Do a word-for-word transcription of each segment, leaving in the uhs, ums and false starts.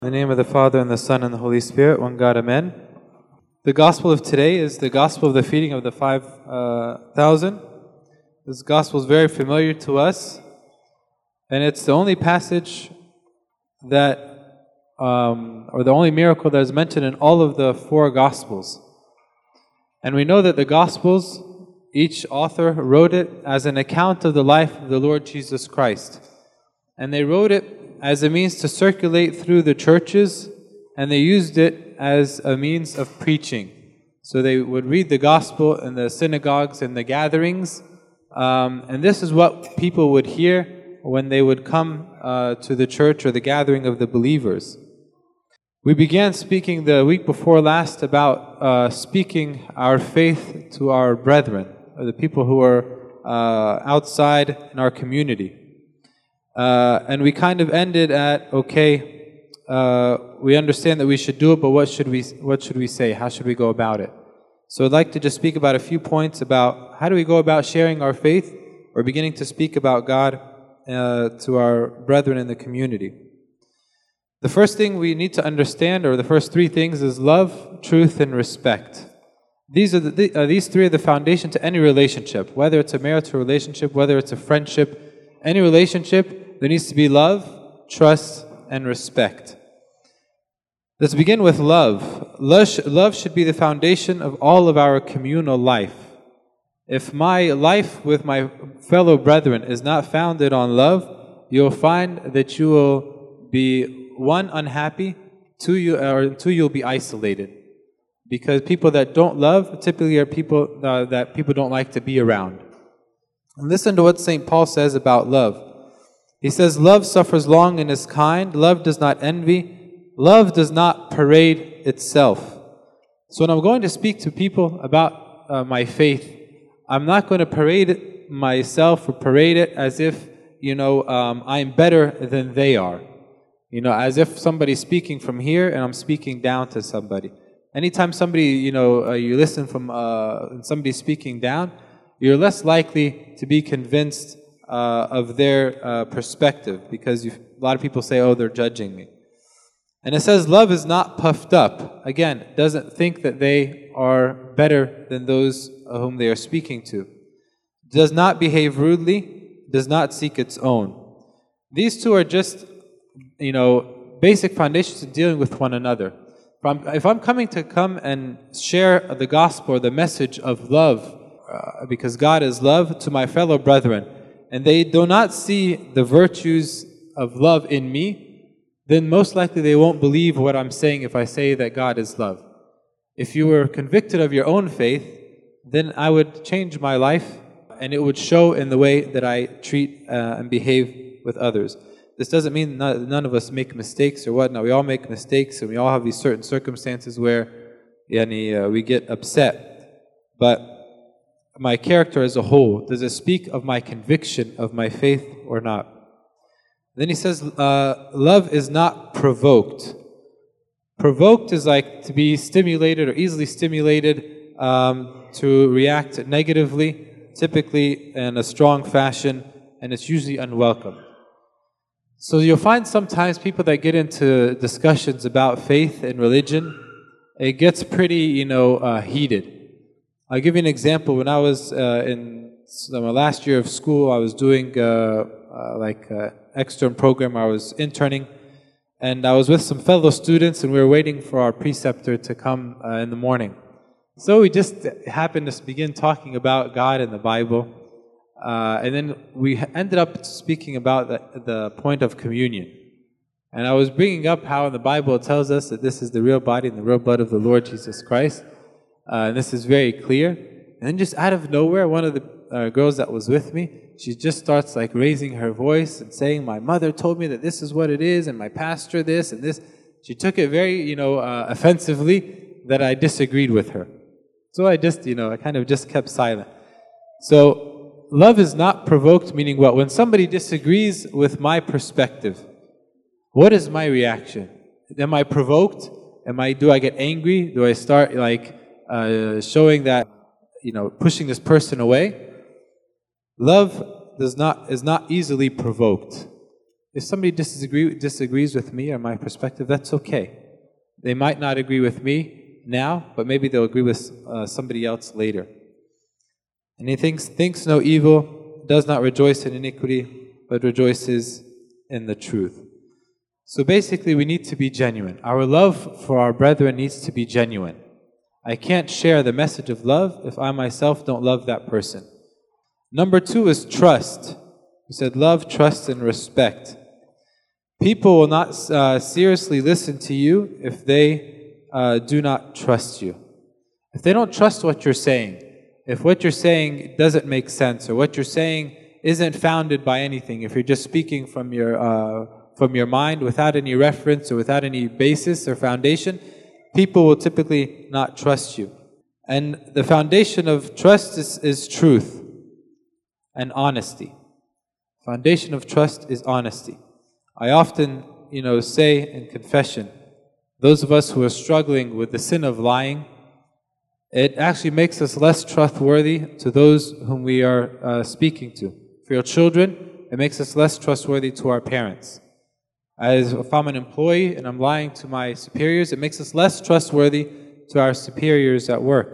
In the name of the Father, and the Son, and the Holy Spirit, one God, Amen. The Gospel of today is the Gospel of the feeding of the five thousand. This Gospel is very familiar to us, and it's the only passage that, um, or the only miracle that is mentioned in all of the four Gospels. And we know that the Gospels, each author wrote it as an account of the life of the Lord Jesus Christ. And they wrote it as a means to circulate through the churches, and they used it as a means of preaching. So they would read the gospel in the synagogues and the gatherings, um, and this is what people would hear when they would come uh, to the church or the gathering of the believers. We began speaking the week before last about uh, speaking our faith to our brethren, or the people who are uh, outside in our community. Uh, and we kind of ended at, okay, uh, we understand that we should do it, but what should we what should we say? How should we go about it? So I'd like to just speak about a few points about how do we go about sharing our faith or beginning to speak about God uh, to our brethren in the community. The first thing we need to understand, or the first three things, is love, truth, and respect. These are the, uh, these three are the foundation to any relationship, whether it's a marital relationship, whether it's a friendship. Any relationship, there needs to be love, trust, and respect. Let's begin with love. Love should be the foundation of all of our communal life. If my life with my fellow brethren is not founded on love, you'll find that you will be, one, unhappy, two, you, or two, you'll be isolated. Because people that don't love typically are people uh, that people don't like to be around. And listen to what Saint Paul says about love. He says, love suffers long and is kind. Love does not envy. Love does not parade itself. So when I'm going to speak to people about uh, my faith, I'm not going to parade it myself or parade it as if, you know, um, I'm better than they are. You know, as if somebody's speaking from here and I'm speaking down to somebody. Anytime somebody, you know, uh, you listen from uh, somebody speaking down, you're less likely to be convinced uh, of their uh, perspective, because you, a lot of people say, oh, they're judging me. And it says love is not puffed up. Again, it doesn't think that they are better than those whom they are speaking to. Does not behave rudely, does not seek its own. These two are just, you know, basic foundations to dealing with one another. If I'm coming to come and share the gospel or the message of love, Uh, because God is love, to my fellow brethren, and they do not see the virtues of love in me, then most likely they won't believe what I'm saying if I say that God is love. If you were convicted of your own faith, then I would change my life, and it would show in the way that I treat uh, and behave with others. This doesn't mean none, none of us make mistakes or whatnot. We all make mistakes, and we all have these certain circumstances where yani, uh, we get upset. But my character as a whole, does it speak of my conviction of my faith or not? Then he says, uh, love is not provoked. Provoked is like to be stimulated or easily stimulated um, to react negatively, typically in a strong fashion, and it's usually unwelcome. So you'll find sometimes people that get into discussions about faith and religion, it gets pretty, you know, uh, heated. I'll give you an example. When I was uh, in my last year of school, I was doing uh, uh, like an extern program. I was interning, and I was with some fellow students, and we were waiting for our preceptor to come uh, in the morning. So we just happened to begin talking about God and the Bible, uh, and then we ended up speaking about the, the point of communion. And I was bringing up how in the Bible it tells us that this is the real body and the real blood of the Lord Jesus Christ. Uh, and this is very clear. And then just out of nowhere, one of the uh, girls that was with me, she just starts like raising her voice and saying, my mother told me that this is what it is, and my pastor this and this. She took it very, you know, uh, offensively that I disagreed with her. So I just, you know, I kind of just kept silent. So love is not provoked, meaning what? When somebody disagrees with my perspective, what is my reaction? Am I provoked? Am I, do I get angry? Do I start like Uh, showing that, you know, pushing this person away? Love does not is not easily provoked. If somebody disagree, disagrees with me or my perspective, that's okay. They might not agree with me now, but maybe they'll agree with uh, somebody else later. And he thinks, thinks no evil, does not rejoice in iniquity, but rejoices in the truth. So basically, we need to be genuine. Our love for our brethren needs to be genuine. I can't share the message of love if I myself don't love that person. Number two is trust. He said love, trust, and respect. People will not uh, seriously listen to you if they uh, do not trust you. If they don't trust what you're saying, if what you're saying doesn't make sense, or what you're saying isn't founded by anything, if you're just speaking from your uh, from your mind without any reference or without any basis or foundation, people will typically not trust you. And the foundation of trust is, is truth and honesty. Foundation of trust is honesty. I often, you know, say in confession, those of us who are struggling with the sin of lying, it actually makes us less trustworthy to those whom we are uh, speaking to. For your children, it makes us less trustworthy to our parents. As if I'm an employee and I'm lying to my superiors, it makes us less trustworthy to our superiors at work.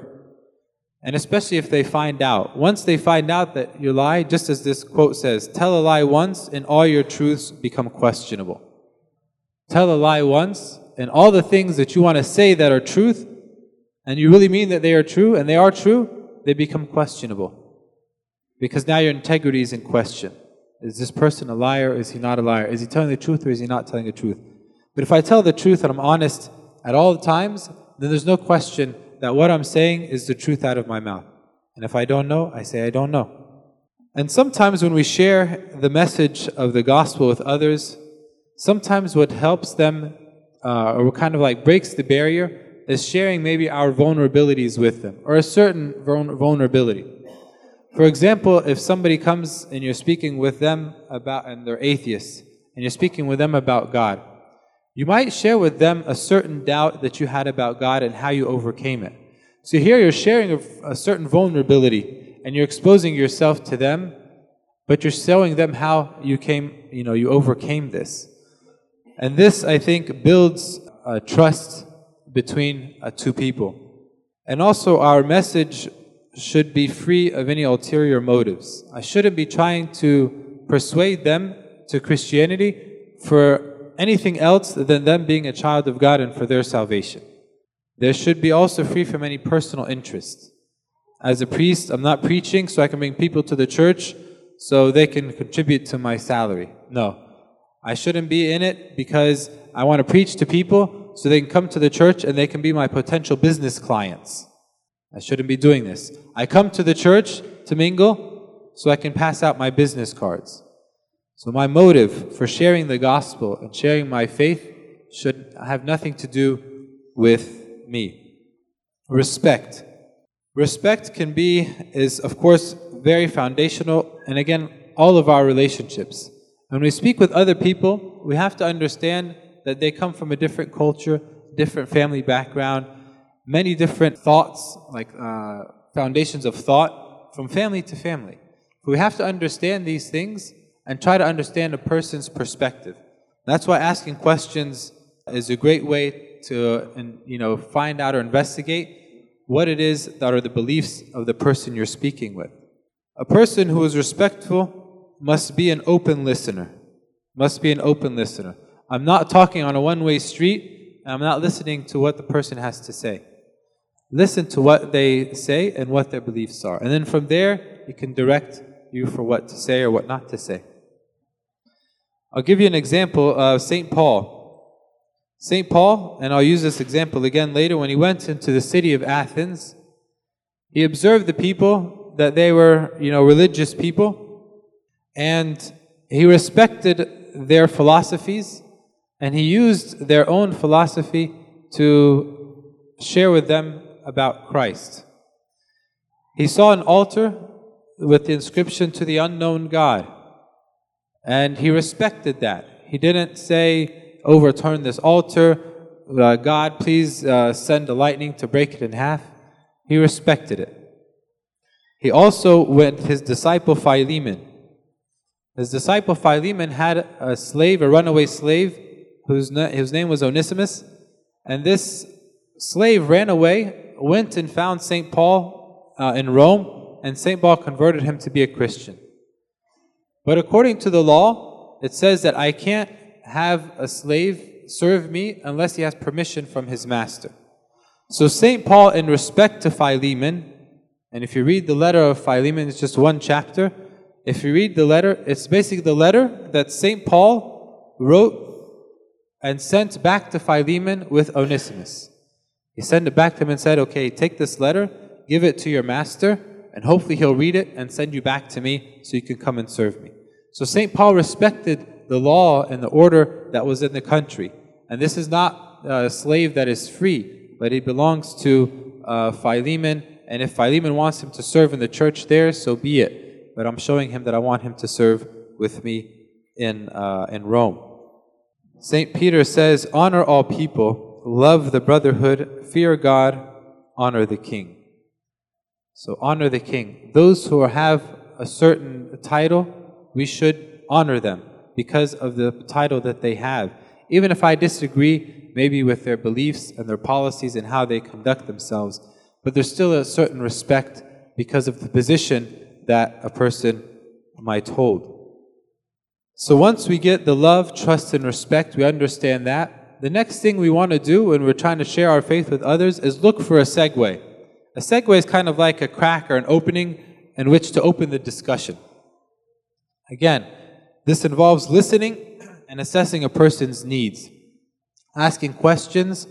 And especially if they find out. Once they find out that you lie, just as this quote says, tell a lie once and all your truths become questionable. Tell a lie once and all the things that you want to say that are truth, and you really mean that they are true, and they are true, they become questionable. Because now your integrity is in question. Is this person a liar or is he not a liar? Is he telling the truth or is he not telling the truth? But if I tell the truth and I'm honest at all times, then there's no question that what I'm saying is the truth out of my mouth. And if I don't know, I say I don't know. And sometimes when we share the message of the gospel with others, sometimes what helps them, uh, or what kind of like breaks the barrier, is sharing maybe our vulnerabilities with them, or a certain vulnerability. For example, if somebody comes and you're speaking with them about, and they're atheists, and you're speaking with them about God, you might share with them a certain doubt that you had about God and how you overcame it. So here you're sharing a, a certain vulnerability, and you're exposing yourself to them, but you're showing them how you came, you know, you overcame this. And this, I think, builds uh, trust between uh, two people. And also our message should be free of any ulterior motives. I shouldn't be trying to persuade them to Christianity for anything else than them being a child of God and for their salvation. There should be also free from any personal interest. As a priest, I'm not preaching so I can bring people to the church so they can contribute to my salary. No. I shouldn't be in it because I want to preach to people so they can come to the church and they can be my potential business clients. I shouldn't be doing this. I come to the church to mingle so I can pass out my business cards. So my motive for sharing the gospel and sharing my faith should have nothing to do with me. Respect. Respect can be, is of course very foundational, and again, all of our relationships. When we speak with other people, we have to understand that they come from a different culture, different family background, many different thoughts, like uh, foundations of thought, from family to family. But we have to understand these things and try to understand a person's perspective. That's why asking questions is a great way to, and, you know, find out or investigate what it is that are the beliefs of the person you're speaking with. A person who is respectful must be an open listener. Must be an open listener. I'm not talking on a one-way street, and I'm not listening to what the person has to say. Listen to what they say and what their beliefs are. And then from there, you can direct you for what to say or what not to say. I'll give you an example of Saint Paul. Saint Paul, and I'll use this example again later, when he went into the city of Athens, he observed the people, that they were, you know, religious people, and he respected their philosophies, and he used their own philosophy to share with them about Christ. He saw an altar with the inscription, "To the unknown God." And he respected that. He didn't say, "Overturn this altar. Uh, God, please uh, send a lightning to break it in half." He respected it. He also went his disciple Philemon. His disciple Philemon had a slave, a runaway slave, whose, na- whose name was Onesimus. And this slave ran away, went and found Saint Paul uh, in Rome, and Saint Paul converted him to be a Christian. But according to the law, it says that I can't have a slave serve me unless he has permission from his master. So Saint Paul, in respect to Philemon, and if you read the letter of Philemon, it's just one chapter. If you read the letter, it's basically the letter that Saint Paul wrote and sent back to Philemon with Onesimus. He sent it back to him and said, okay, take this letter, give it to your master, and hopefully he'll read it and send you back to me so you can come and serve me. So Saint Paul respected the law and the order that was in the country. And this is not a slave that is free, but he belongs to uh, Philemon. And if Philemon wants him to serve in the church there, so be it. But I'm showing him that I want him to serve with me in, uh, in Rome. Saint Peter says, honor all people, love the brotherhood, fear God, honor the king. So honor the king. Those who have a certain title, we should honor them because of the title that they have. Even if I disagree maybe with their beliefs and their policies and how they conduct themselves, but there's still a certain respect because of the position that a person might hold. So once we get the love, trust, and respect, we understand that. The next thing we want to do when we're trying to share our faith with others is look for a segue. A segue is kind of like a crack or an opening in which to open the discussion. Again, this involves listening and assessing a person's needs, asking questions,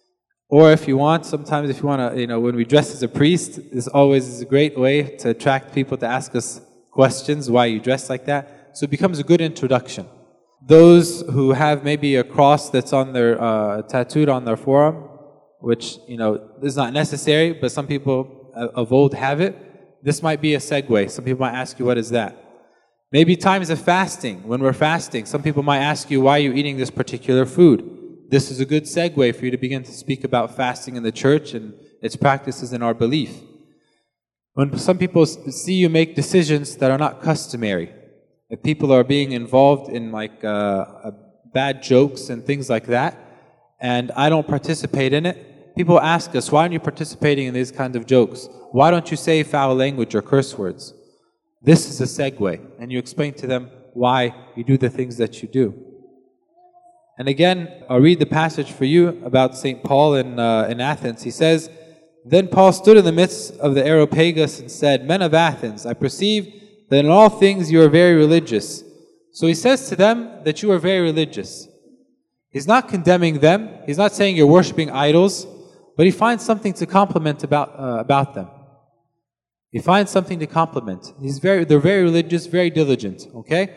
or if you want, sometimes if you want to, you know, when we dress as a priest, this always is a great way to attract people to ask us questions, why you dress like that. So it becomes a good introduction. Those who have maybe a cross that's on their, uh, tattooed on their forearm, which, you know, is not necessary, but some people of old have it, this might be a segue. Some people might ask you, what is that? Maybe times of fasting, when we're fasting, some people might ask you, why are you eating this particular food? This is a good segue for you to begin to speak about fasting in the church and its practices and our belief. When some people see you make decisions that are not customary, if people are being involved in like uh, uh, bad jokes and things like that, and I don't participate in it, people ask us, why aren't you participating in these kinds of jokes? Why don't you say foul language or curse words? This is a segue, and you explain to them why you do the things that you do. And again, I'll read the passage for you about Saint Paul in, uh, in Athens. He says, then Paul stood in the midst of the Areopagus and said, men of Athens, I perceive that in all things you are very religious. So he says to them that you are very religious. He's not condemning them. He's not saying you're worshiping idols, but he finds something to compliment about, uh, about them. He finds something to compliment. He's very, they're very religious, very diligent, okay?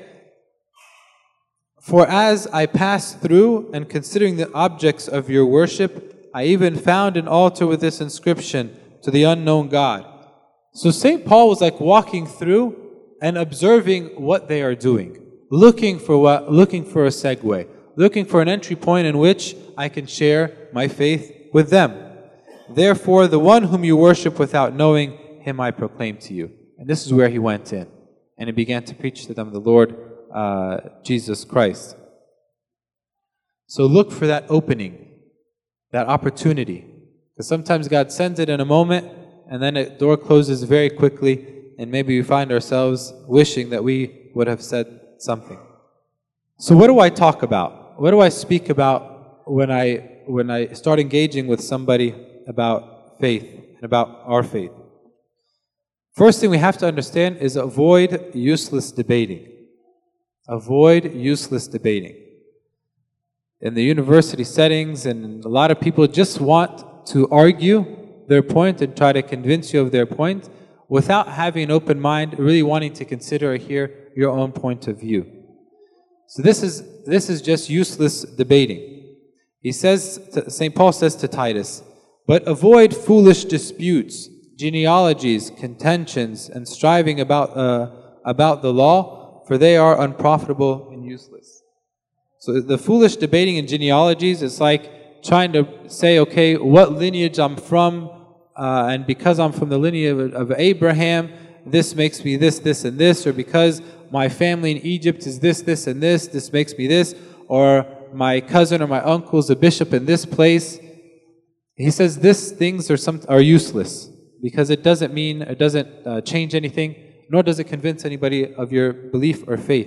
For as I passed through and considering the objects of your worship, I even found an altar with this inscription, to the unknown God. So Saint Paul was like walking through and observing what they are doing, looking for what, looking for a segue, looking for an entry point in which I can share my faith with them. Therefore, the one whom you worship without knowing, him I proclaim to you. And this is where he went in, and he began to preach to them the Lord uh, Jesus Christ. So look for that opening, that opportunity, because sometimes God sends it in a moment, and then a door closes very quickly. And maybe we find ourselves wishing that we would have said something. So what do I talk about? What do I speak about when I when I start engaging with somebody about faith and about our faith? First thing we have to understand is avoid useless debating. Avoid useless debating. In the university settings, and a lot of people just want to argue their point and try to convince you of their point, without having an open mind, really wanting to consider or hear your own point of view. So this is this is just useless debating. He says, Saint Paul says to Titus, but avoid foolish disputes, genealogies, contentions, and striving about uh, about the law, for they are unprofitable and useless. So the foolish debating in genealogies is like trying to say, okay, what lineage I'm from, Uh, and because I'm from the lineage of, of Abraham, this makes me this, this, and this, or because my family in Egypt is this, this, and this, this makes me this, or my cousin or my uncle is a bishop in this place. He says these things are some are useless because it doesn't mean, it doesn't uh, change anything, nor does it convince anybody of your belief or faith.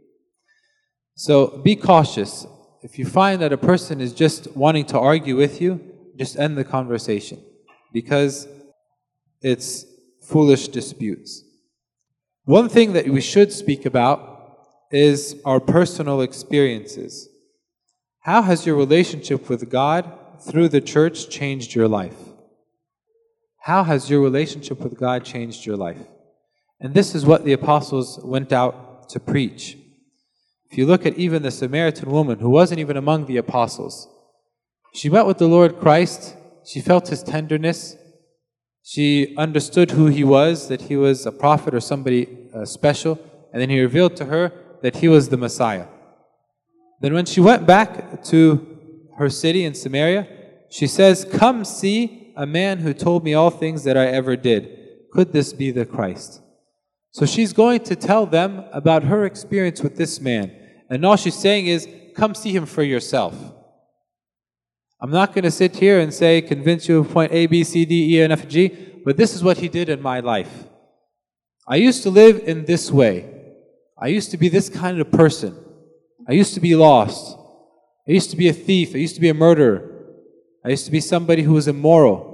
So be cautious. If you find that a person is just wanting to argue with you, just end the conversation because it's foolish disputes. One thing that we should speak about is our personal experiences. How has your relationship with God through the church changed your life? How has your relationship with God changed your life? And this is what the apostles went out to preach. If you look at even the Samaritan woman who wasn't even among the apostles, she met with the Lord Christ, she felt His tenderness, she understood who He was, that He was a prophet or somebody uh, special, and then He revealed to her that He was the Messiah. Then when she went back to her city in Samaria, she says, "Come see a man who told me all things that I ever did. Could this be the Christ?" So she's going to tell them about her experience with this man. And all she's saying is, come see him for yourself. I'm not going to sit here and say, convince you of point A, B, C, D, E, and F, G, but this is what he did in my life. I used to live in this way. I used to be this kind of person. I used to be lost. I used to be a thief. I used to be a murderer. I used to be somebody who was immoral.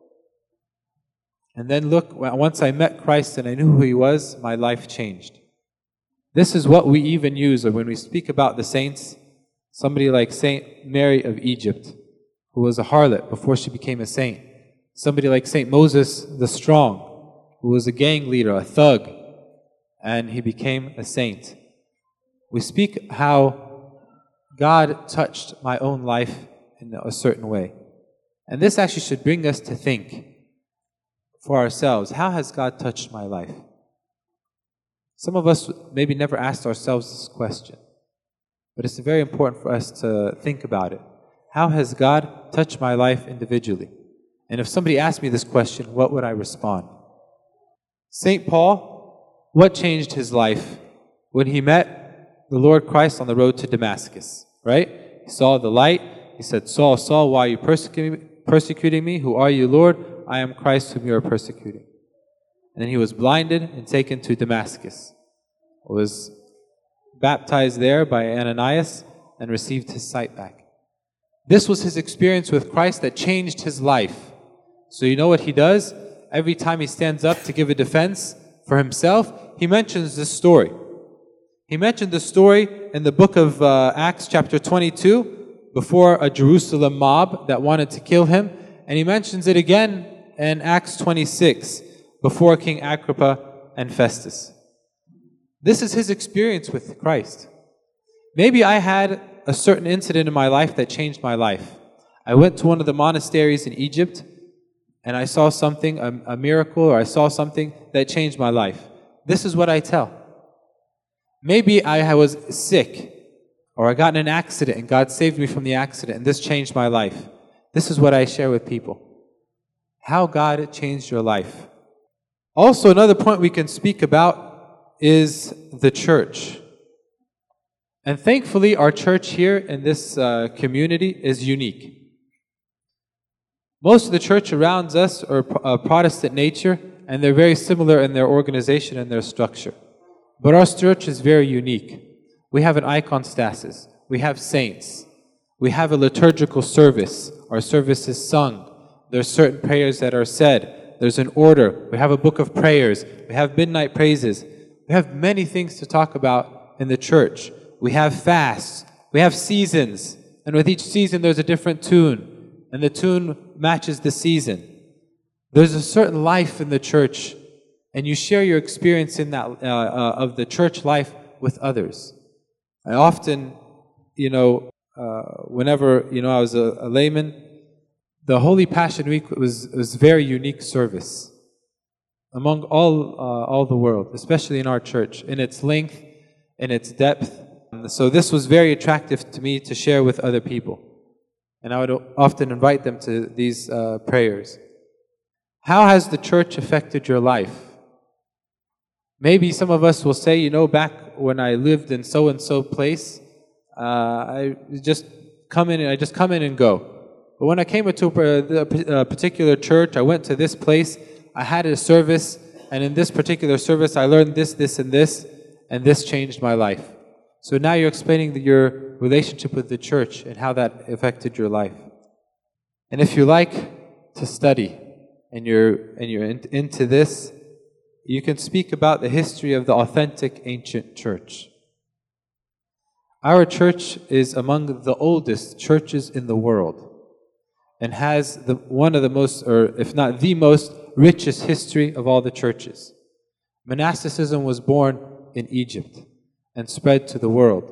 And then look, once I met Christ and I knew who He was, my life changed. This is what we even use when we speak about the saints. Somebody like Saint Mary of Egypt, who was a harlot before she became a saint. Somebody like Saint Moses the Strong, who was a gang leader, a thug, and he became a saint. We speak how God touched my own life in a certain way. And this actually should bring us to think for ourselves, how has God touched my life? Some of us maybe never asked ourselves this question, but it's very important for us to think about it. How has God touched my life individually? And if somebody asked me this question, what would I respond? Saint Paul, what changed his life when he met the Lord Christ on the road to Damascus, right? He saw the light. He said, "Saul, Saul, why are you persecuting me? Who are you, Lord? I am Christ whom you are persecuting." And then he was blinded and taken to Damascus. Was baptized there by Ananias and received his sight back. This was his experience with Christ that changed his life. So you know what he does? Every time he stands up to give a defense for himself, he mentions this story. He mentioned the story in the book of uh, Acts chapter twenty-two before a Jerusalem mob that wanted to kill him. And he mentions it again in Acts twenty-six, before King Agrippa and Festus. This is his experience with Christ. Maybe I had a certain incident in my life that changed my life. I went to one of the monasteries in Egypt, and I saw something, a, a miracle, or I saw something that changed my life. This is what I tell. Maybe I was sick, or I got in an accident, and God saved me from the accident, and this changed my life. This is what I share with people. How God changed your life. Also, another point we can speak about is the church. And thankfully, our church here in this uh, community is unique. Most of the church around us are uh, Protestant nature, and they're very similar in their organization and their structure. But our church is very unique. We have an iconstasis. We have saints. We have a liturgical service. Our service is sung. There's certain prayers that are said. There's an order. We have a book of prayers. We have midnight praises. We have many things to talk about in the church. We have fasts. We have seasons. And with each season, there's a different tune. And the tune matches the season. There's a certain life in the church. And you share your experience in that uh, uh, of the church life with others. I often, you know, uh, whenever, you know, I was a, a layman, the Holy Passion Week was, was a very unique service among all, uh, all the world, especially in our church, in its length, in its depth. So this was very attractive to me to share with other people. And I would often invite them to these uh, prayers. How has the church affected your life? Maybe some of us will say, you know, back when I lived in so-and-so place, uh, I just come in and I just come in and go. But when I came into a, a particular church, I went to this place, I had a service, and in this particular service, I learned this, this, and this, and this changed my life. So now you're explaining the, your relationship with the church and how that affected your life. And if you like to study and you're, and you're in, into this, you can speak about the history of the authentic ancient church. Our church is among the oldest churches in the world and has the, one of the most, or if not the most, richest history of all the churches. Monasticism was born in Egypt and spread to the world.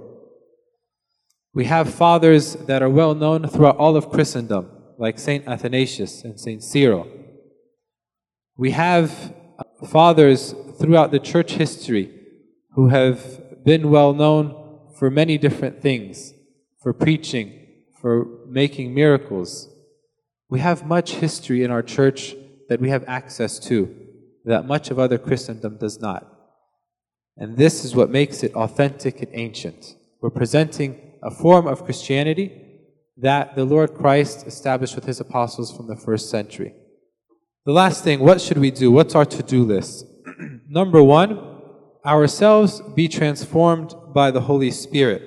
We have fathers that are well known throughout all of Christendom, like Saint Athanasius and Saint Cyril. We have fathers throughout the church history who have been well known for many different things, for preaching, for making miracles. We have much history in our church that we have access to, that much of other Christendom does not. And this is what makes it authentic and ancient. We're presenting a form of Christianity that the Lord Christ established with His apostles from the first century. The last thing, what should we do? What's our to-do list? Number one, ourselves be transformed by the Holy Spirit.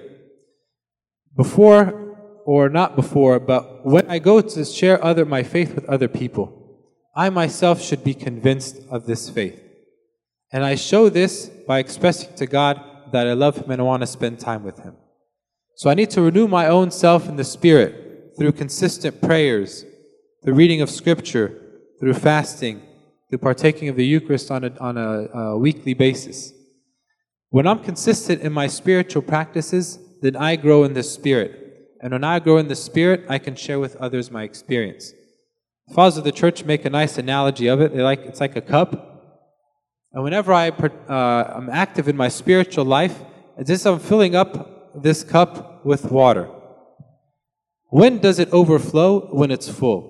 Before, or not before, but when I go to share other my faith with other people, I myself should be convinced of this faith. And I show this by expressing to God that I love Him and I want to spend time with Him. So I need to renew my own self in the Spirit through consistent prayers, the reading of Scripture, through fasting, through partaking of the Eucharist on a, on a, a weekly basis. When I'm consistent in my spiritual practices, then I grow in the Spirit. And when I grow in the Spirit, I can share with others my experience. The fathers of the church make a nice analogy of it. They like it's like a cup. And whenever I, uh, I'm active in my spiritual life, it's as if I'm filling up this cup with water. When does it overflow? When it's full.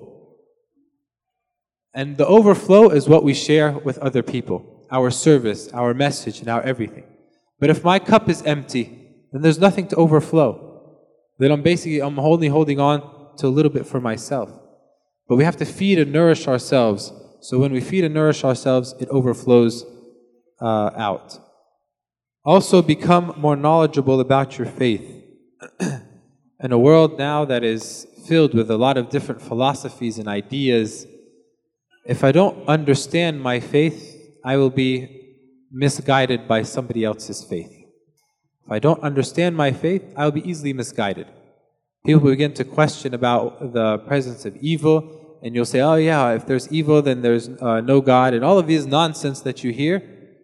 And the overflow is what we share with other people, our service, our message, and our everything. But if my cup is empty, then there's nothing to overflow. Then I'm basically, I'm only holding on to a little bit for myself. But we have to feed and nourish ourselves. So when we feed and nourish ourselves, it overflows uh, out. Also become more knowledgeable about your faith. In a world now that is filled with a lot of different philosophies and ideas, if I don't understand my faith, I will be misguided by somebody else's faith. If I don't understand my faith, I will be easily misguided. People begin to question about the presence of evil, and you'll say, oh yeah, if there's evil, then there's uh, no God, and all of these nonsense that you hear,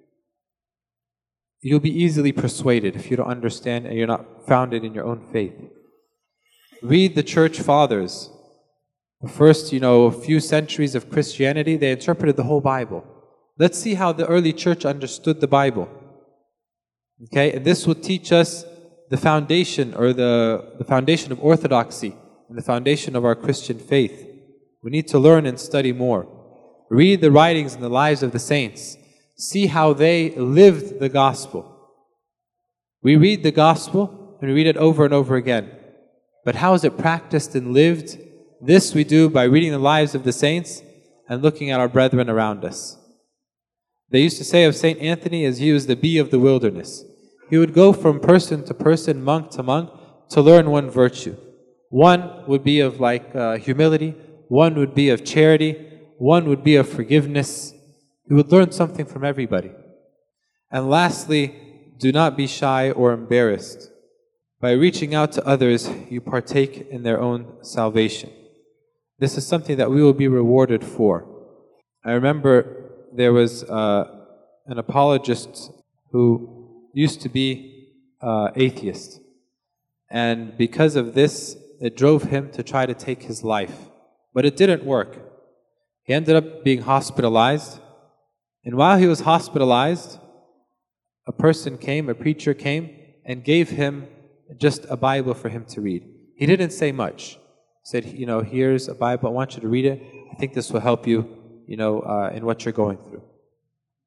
you'll be easily persuaded if you don't understand and you're not founded in your own faith. Read the church fathers. The first, you know, few centuries of Christianity, they interpreted the whole Bible. Let's see how the early church understood the Bible. Okay, and this will teach us the foundation, or the, the foundation of orthodoxy, and the foundation of our Christian faith. We need to learn and study more. Read the writings and the lives of the saints. See how they lived the gospel. We read the gospel, and we read it over and over again. But how is it practiced and lived? This we do by reading the lives of the saints and looking at our brethren around us. They used to say of Saint Anthony as he was the bee of the wilderness. He would go from person to person, monk to monk, to learn one virtue. One would be of like uh, humility, one would be of charity, one would be of forgiveness. He would learn something from everybody. And lastly, do not be shy or embarrassed. By reaching out to others, you partake in their own salvation. This is something that we will be rewarded for. I remember there was uh, an apologist who used to be uh, atheist. And because of this, it drove him to try to take his life. But it didn't work. He ended up being hospitalized. And while he was hospitalized, a person came, a preacher came, and gave him just a Bible for him to read. He didn't say much. He said, you know, here's a Bible, I want you to read it. I think this will help you, you know, uh, in what you're going through.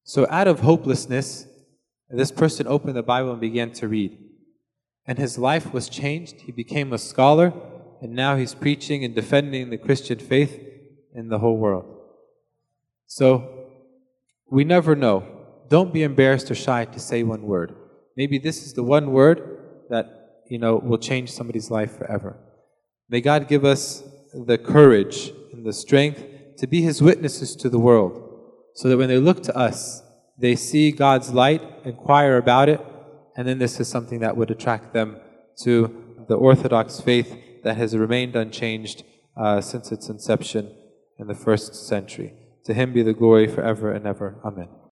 So out of hopelessness, this person opened the Bible and began to read. And his life was changed. He became a scholar, and now he's preaching and defending the Christian faith in the whole world. So, we never know. Don't be embarrassed or shy to say one word. Maybe this is the one word that, you know, will change somebody's life forever. May God give us the courage and the strength to be His witnesses to the world, so that when they look to us, they see God's light, inquire about it, and then this is something that would attract them to the Orthodox faith that has remained unchanged uh, since its inception in the first century. To Him be the glory forever and ever. Amen.